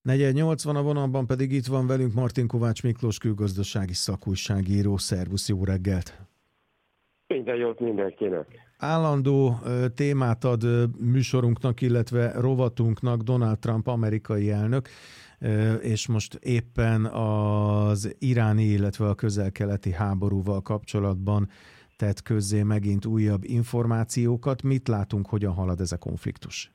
480 a vonalban pedig itt van velünk Martin Kovács Miklós külgazdasági szakújságíró. Szervusz, jó reggelt! Minden jót mindenkinek! Állandó témát ad műsorunknak, illetve rovatunknak Donald Trump amerikai elnök, és most éppen az iráni, illetve a közel-keleti háborúval kapcsolatban tett közzé megint újabb információkat. Mit látunk, hogyan halad ez a konfliktus?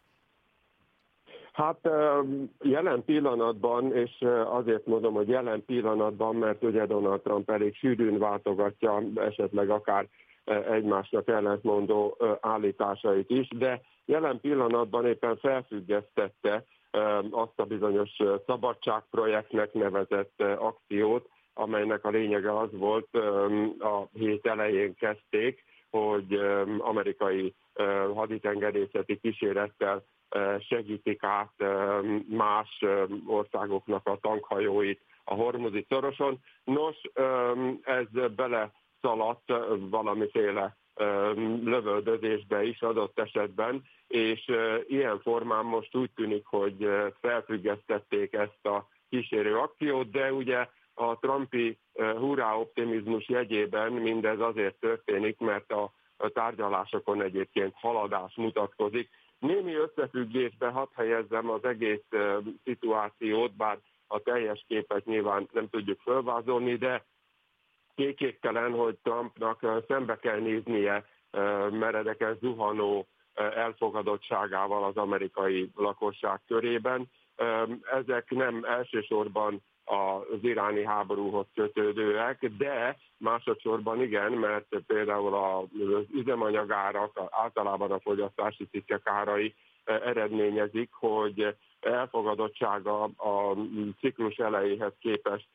Hát jelen pillanatban, és azért mondom, hogy jelen pillanatban, mert ugye Donald Trump elég sűrűn váltogatja, esetleg akár egymásnak ellentmondó állításait is, de jelen pillanatban éppen felfüggesztette azt a bizonyos szabadságprojektnek nevezett akciót, amelynek a lényege az volt, a hét elején kezdték, hogy amerikai haditengerészeti kísérettel segítik át más országoknak a tankhajóit a Hormuzi szoroson. Nos, ez beleszaladt valamiféle lövöldözésbe is adott esetben, és ilyen formán most úgy tűnik, hogy felfüggesztették ezt a kísérő akciót, de ugye a trumpi hurrá optimizmus jegyében mindez azért történik, mert a tárgyalásokon egyébként haladás mutatkozik. Némi összefüggésbe hadd helyezzem az egész szituációt, bár a teljes képet nyilván nem tudjuk felvázolni, de kétségtelen, hogy Trumpnak szembe kell néznie meredeken zuhanó elfogadottságával az amerikai lakosság körében. Ezek nem elsősorban az iráni háborúhoz kötődőek, de másodszorban igen, mert például az üzemanyagárak, általában a fogyasztási cikkek árai eredményezik, hogy elfogadottsága a ciklus elejéhez képest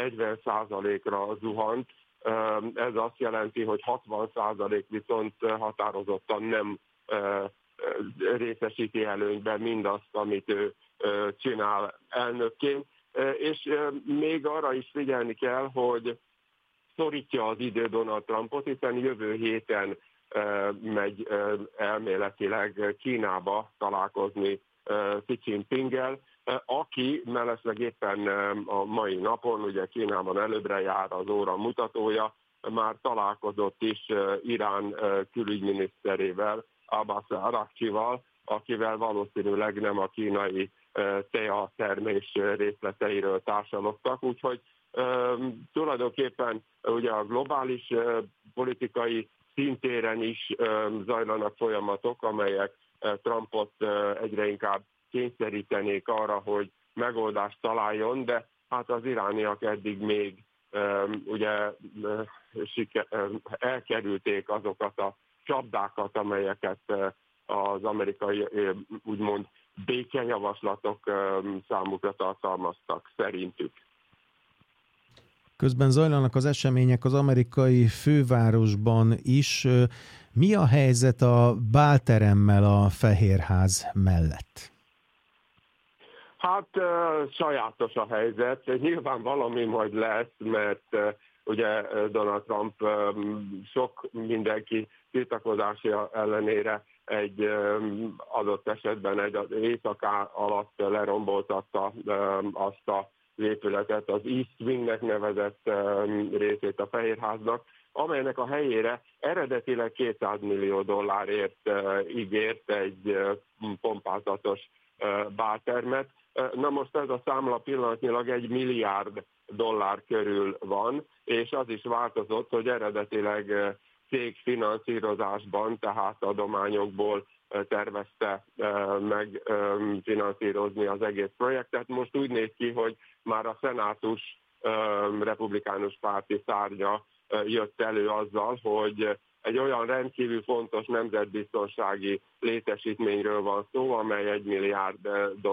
40%-ra zuhant. Ez azt jelenti, hogy 60% viszont határozottan nem részesíti előnyben mindazt, amit ő csinál elnökként. És még arra is figyelni kell, hogy szorítja az idő Donald Trumpot, hiszen jövő héten megy elméletileg Kínába találkozni Xi Jinpinggel, aki mellesleg éppen a mai napon, ugye Kínában előbbre jár az óra mutatója, már találkozott is Irán külügyminiszterével, Abbas Araghchival, akivel valószínűleg nem a kínai tea termés részleteiről társalogtak, úgyhogy tulajdonképpen ugye a globális politikai szintéren is zajlanak folyamatok, amelyek Trumpot egyre inkább kényszerítenék arra, hogy megoldást találjon, de hát az irániak eddig még ugye elkerülték azokat a csapdákat, amelyeket az amerikai úgymond békejavaslatok számukra tartalmaztak szerintük. Közben zajlanak az események az amerikai fővárosban is. Mi a helyzet a bálteremmel a Fehérház mellett? Hát sajátos a helyzet. Nyilván valami majd lesz, mert ugye Donald Trump sok mindenki tiltakozása ellenére egy adott esetben egy éjszaká alatt leromboltatta azt az épületet, az East Wingnek nevezett részét a Fehérháznak, amelynek a helyére eredetileg $200 millió ígért egy pompázatos báltermet. Na most ez a számla pillanatnyilag $1 milliárd körül van, és az is változott, hogy eredetileg cégfinanszírozásban, tehát adományokból tervezte meg finanszírozni az egész projektet. Most úgy néz ki, hogy már a szenátus republikánus párti szárnya jött elő azzal, hogy egy olyan rendkívül fontos nemzetbiztonsági létesítményről van szó, amely $1 milliárd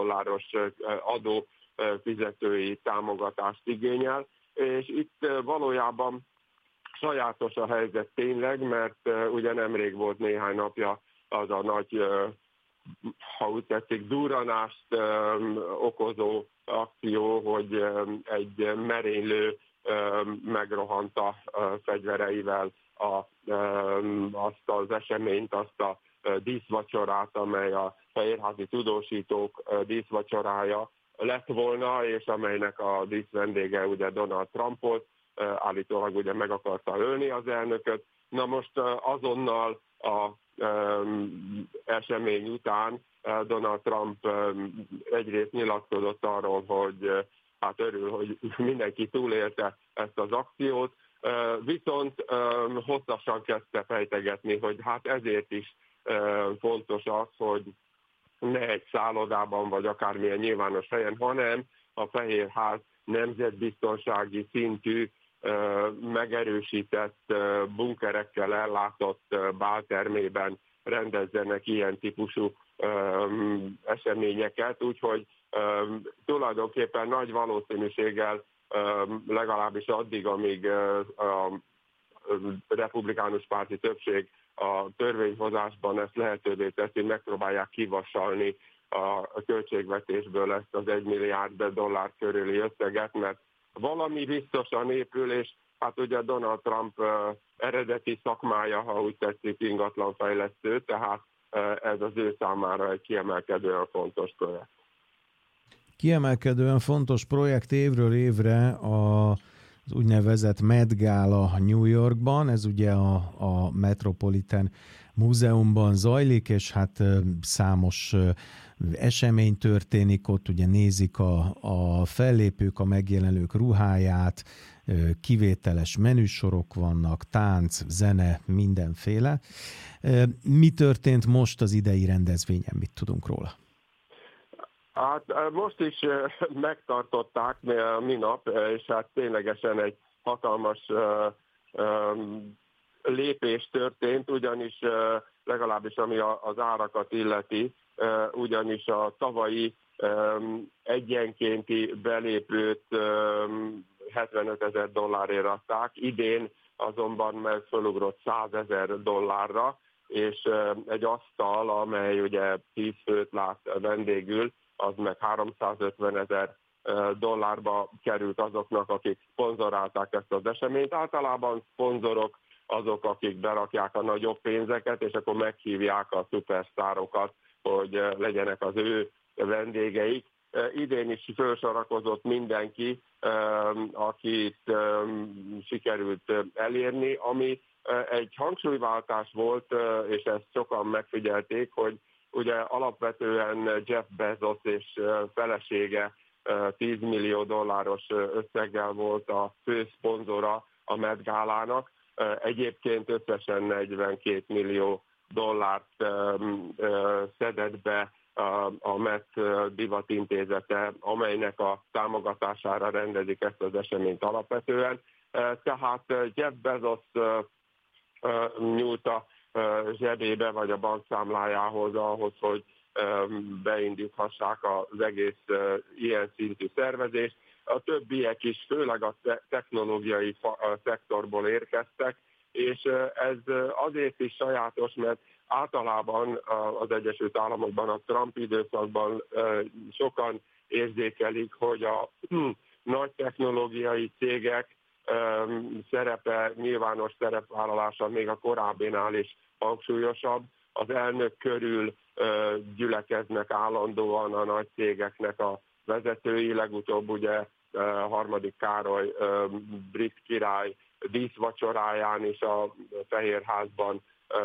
adófizetői támogatást igényel, és itt valójában sajátos a helyzet tényleg, mert ugye nemrég volt néhány napja az a nagy, ha úgy tetszik, durranást okozó akció, hogy egy merénylő megrohanta fegyvereivel azt az eseményt, azt a díszvacsorát, amely a fehérházi tudósítók díszvacsorája, lett volna, és amelynek a díszvendége ugye Donald Trump volt, állítólag ugye meg akarta ölni az elnököt. Na most azonnal a esemény után Donald Trump egyrészt nyilatkozott arról, hogy hát örül, hogy mindenki túlélte ezt az akciót, viszont hosszasan kezdte fejtegetni, hogy hát ezért is fontos az, hogy ne egy szállodában vagy akármilyen nyilvános helyen, hanem a Fehérház nemzetbiztonsági szintű megerősített bunkerekkel ellátott báltermében rendezzenek ilyen típusú eseményeket, úgyhogy tulajdonképpen nagy valószínűséggel legalábbis addig, amíg a republikánus párti többség a törvényhozásban ezt lehetővé teszi, megpróbálják kivasalni a költségvetésből ezt az $1 milliárd körüli összeget, mert valami biztosan épül, és hát ugye Donald Trump eredeti szakmája, ha úgy tetszik, ingatlanfejlesztő, tehát ez az ő számára egy kiemelkedően fontos projekt. Kiemelkedően fontos projekt évről évre az úgynevezett Met Gala New Yorkban, ez ugye a Metropolitan Múzeumban zajlik, és hát számos esemény történik, ott ugye nézik a fellépők, a megjelenők ruháját, kivételes menüsorok vannak, tánc, zene, mindenféle. Mi történt most az idei rendezvényen, mit tudunk róla? Hát most is megtartották minap, és hát ténylegesen egy hatalmas lépés történt, ugyanis legalábbis ami az árakat illeti, ugyanis a tavalyi egyenkénti belépőt $75,000 adták, idén azonban meg fölugrott $100,000, és egy asztal, amely ugye 10 főt lát vendégül, az meg $350,000 került azoknak, akik szponzorálták ezt az eseményt. Általában szponzorok azok, akik berakják a nagyobb pénzeket, és akkor meghívják a szupersztárokat, hogy legyenek az ő vendégeik. Idén is felsorakozott mindenki, akit sikerült elérni, ami egy hangsúlyváltás volt, és ezt sokan megfigyelték, hogy ugye alapvetően Jeff Bezos és felesége $10 millió összeggel volt a fő szponzora a Met Gálának, egyébként összesen $42 millió szedett be a Met divatintézete, amelynek a támogatására rendezik ezt az eseményt alapvetően. Tehát Jeff Bezos nyúlt a zsebébe vagy a bankszámlájához ahhoz, hogy beindíthassák az egész ilyen szintű szervezést. A többiek is, főleg a technológiai szektorból érkeztek, és ez azért is sajátos, mert általában az Egyesült Államokban a Trump időszakban sokan érzékelik, hogy a nagy technológiai cégek szerepe, nyilvános szerepvállalása még a korábbinál is hangsúlyosabb. Az elnök körül gyülekeznek állandóan a nagy cégeknek a vezetői, legutóbb ugye harmadik Károly brit király díszvacsoráján is a Fehérházban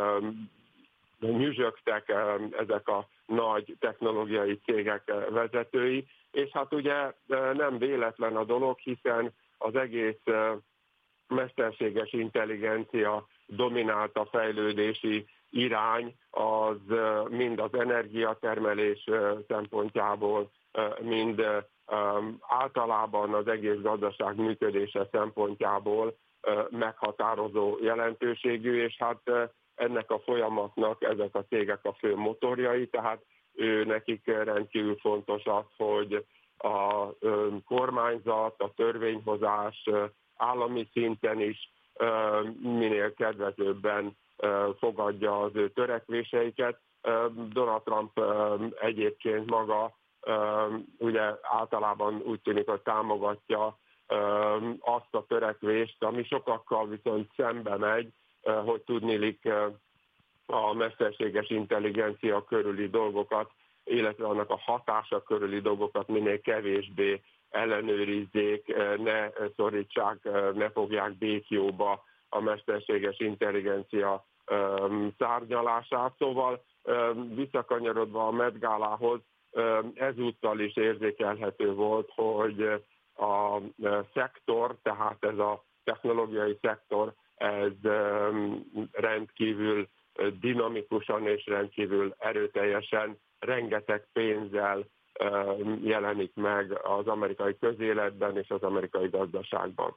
nyüzsögtek ezek a nagy technológiai cégek vezetői, és hát ugye nem véletlen a dolog, hiszen az egész mesterséges intelligencia dominálta fejlődési irány, az mind az energiatermelés szempontjából, mind általában az egész gazdaság működése szempontjából meghatározó jelentőségű, és hát ennek a folyamatnak ezek a cégek a fő motorjai, tehát nekik rendkívül fontos az, hogy a kormányzat, a törvényhozás állami szinten is minél kedvezőbben fogadja az ő törekvéseiket. Donald Trump egyébként maga ugye általában úgy tűnik, hogy támogatja azt a törekvést, ami sokakkal viszont szembe megy, hogy tudniillik a mesterséges intelligencia körüli dolgokat illetve annak a hatása körüli dolgokat minél kevésbé ellenőrizzék, ne szorítsák, ne fogják békjóba a mesterséges intelligencia tárgyalását. Szóval visszakanyarodva a Met Gálához, ezúttal is érzékelhető volt, hogy a szektor, tehát ez a technológiai szektor, ez rendkívül dinamikusan és rendkívül erőteljesen, rengeteg pénzzel jelenik meg az amerikai közéletben és az amerikai gazdaságban.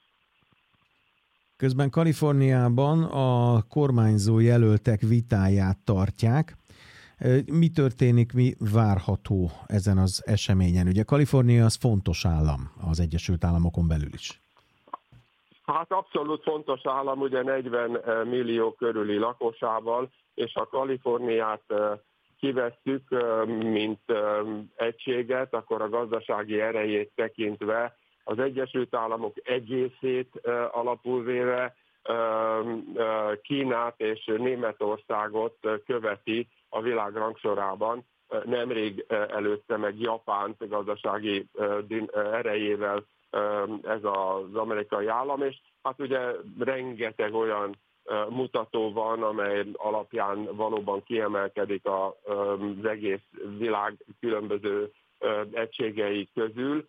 Közben Kaliforniában a kormányzó jelöltek vitáját tartják. Mi történik, mi várható ezen az eseményen? Ugye Kalifornia az fontos állam az Egyesült Államokon belül is. Hát abszolút fontos állam, ugye 40 millió körüli lakosával, és ha Kaliforniát kivesszük, mint egységet, akkor a gazdasági erejét tekintve az Egyesült Államok egészét alapul véve Kínát és Németországot követi a világ rangsorában. Nemrég előzte meg Japánt gazdasági erejével ez az amerikai állam, és hát ugye rengeteg olyan mutató van, amely alapján valóban kiemelkedik az egész világ különböző egységei közül.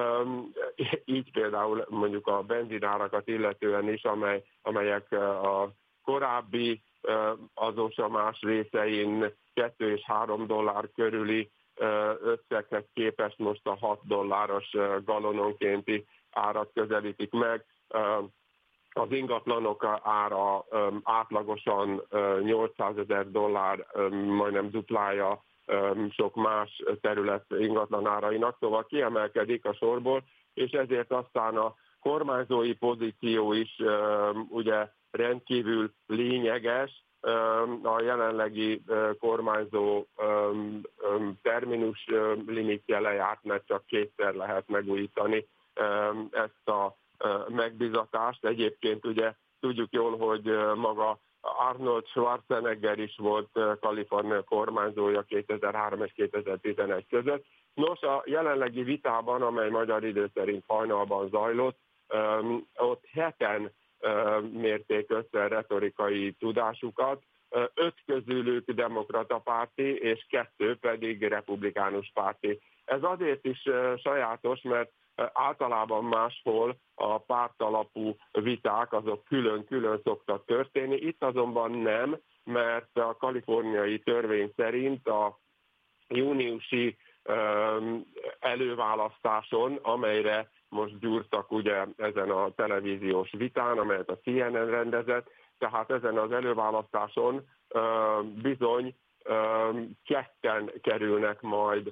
Így például mondjuk a benzinárakat illetően is, amelyek a korábbi az USA más részein 2 és 3 dollár körüli összeghez képest most a 6 dolláros gallononkénti árat közelítik meg. Az ingatlanok ára átlagosan 800 000 dollár, majdnem duplája sok más terület ingatlan árainak, szóval kiemelkedik a sorból, és ezért aztán a kormányzói pozíció is ugye rendkívül lényeges. A jelenlegi kormányzó terminus limitje lejárt, mert csak 2-szer lehet megújítani ezt a megbizatást. Egyébként ugye tudjuk jól, hogy maga Arnold Schwarzenegger is volt Kalifornia kormányzója 2003 és 2011 között. Nos, a jelenlegi vitában, amely magyar idő szerint hajnalban zajlott, ott 7-en mérték össze retorikai tudásukat, 5 közülük demokrata párti, és 2 pedig republikánus párti. Ez azért is sajátos, mert általában máshol a pártalapú viták azok külön-külön szoktak történni. Itt azonban nem, mert a kaliforniai törvény szerint a júniusi előválasztáson, amelyre most gyúrtak ugye ezen a televíziós vitán, amelyet a CNN rendezett, tehát ezen az előválasztáson bizony 2-en kerülnek majd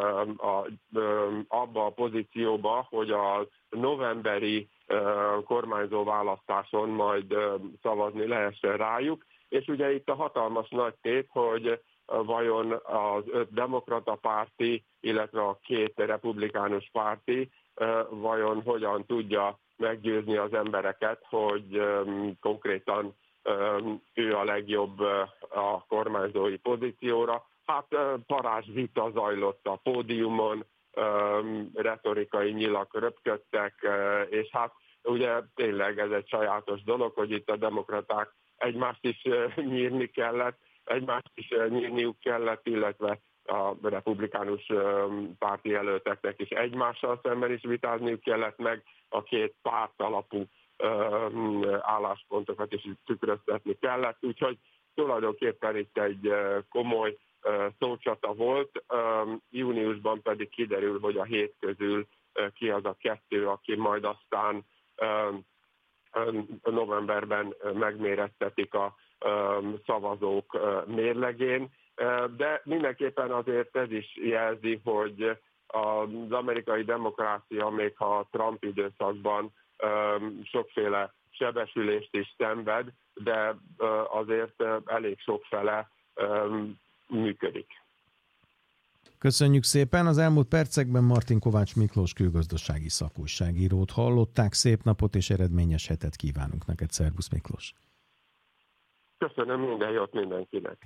abba a pozícióba, hogy a novemberi kormányzó választáson majd szavazni lehessen rájuk, és ugye itt a hatalmas nagy tét, hogy vajon az 5 demokrata párti, illetve a 2 republikánus párti vajon hogyan tudja meggyőzni az embereket, hogy konkrétan ő a legjobb a kormányzói pozícióra. Hát parázs vita zajlott a pódiumon, retorikai nyilak röpködtek, és hát ugye tényleg ez egy sajátos dolog, hogy itt a demokraták egymást is nyírni kellett, egymást is nyírniuk kellett, illetve a republikánus párti jelölteknek is egymással szemben is vitázniuk kellett, meg a 2 párt alapú álláspontokat is tükröztetni kellett, úgyhogy tulajdonképpen itt egy komoly szócsata volt, júniusban pedig kiderül, hogy a 7 közül ki az a 2, aki majd aztán novemberben megmérettetik a szavazók mérlegén, de mindenképpen azért ez is jelzi, hogy az amerikai demokrácia, még ha a Trump időszakban sokféle sebesülést is szenved, de azért elég sokfele működik. Köszönjük szépen! Az elmúlt percekben Martin Kovács Miklós külgazdasági szakújságírót hallották. Szép napot és eredményes hetet kívánunk neked. Szervusz Miklós! Köszönöm, minden jót mindenkinek!